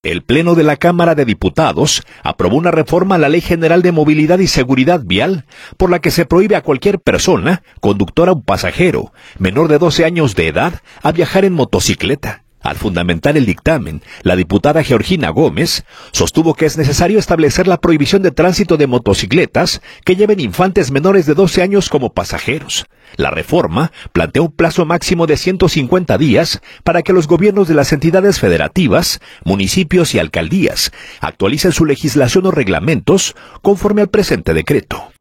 El Pleno de la Cámara de Diputados aprobó una reforma a la Ley General de Movilidad y Seguridad Vial, por la que se prohíbe a cualquier persona, conductora o pasajero, menor de 12 años de edad, a viajar en motocicleta. Al fundamentar el dictamen, la diputada Georgina Gómez sostuvo que es necesario establecer la prohibición de tránsito de motocicletas que lleven infantes menores de 12 años como pasajeros. La reforma plantea un plazo máximo de 150 días para que los gobiernos de las entidades federativas, municipios y alcaldías actualicen su legislación o reglamentos conforme al presente decreto.